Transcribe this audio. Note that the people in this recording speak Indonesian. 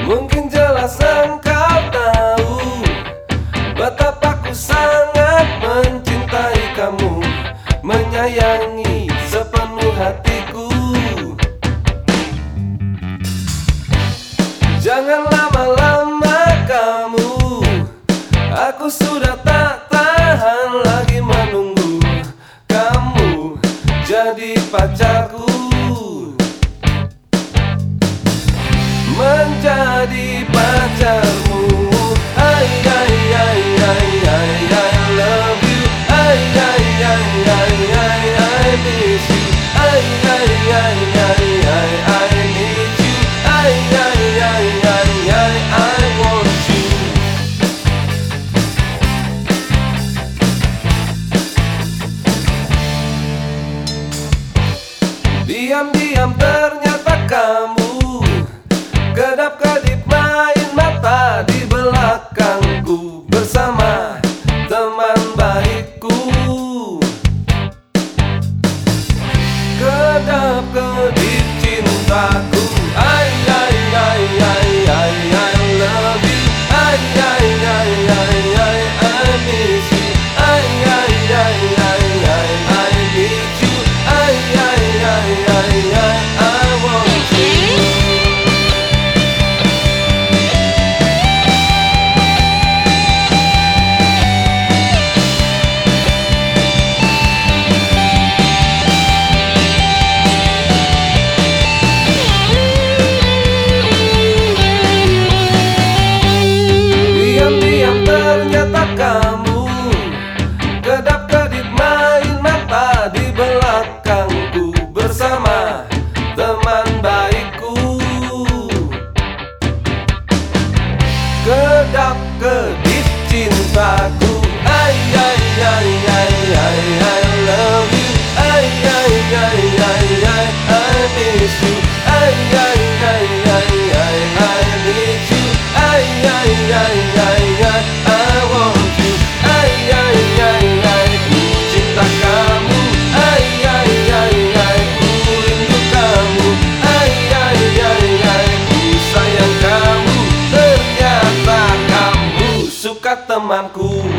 Mungkin jelas engkau tahu betapa ku sangat mencintai kamu, menyayangi sepenuh hatiku. Jangan lama-lama kamu, aku sudah tak tahan lagi menunggu kamu jadi pacarku. Menjadi pacarmu, I love you, I miss you, I need you, I want you. Diam-diam ternyata kamu kedap-kedip main mata di belakangku bersama teman baikku. Kedap-kedip cintaku, I love you, I miss you, I need you, I want you. Ternyata kamu kedap-kedip main mata di belakangku bersama teman baikku. Kedap-kedip cintaku, I love you, I miss you, I need you, I want you, ku cinta kamu, ku rindu kamu, ku sayang kamu. Ternyata kamu suka temanku.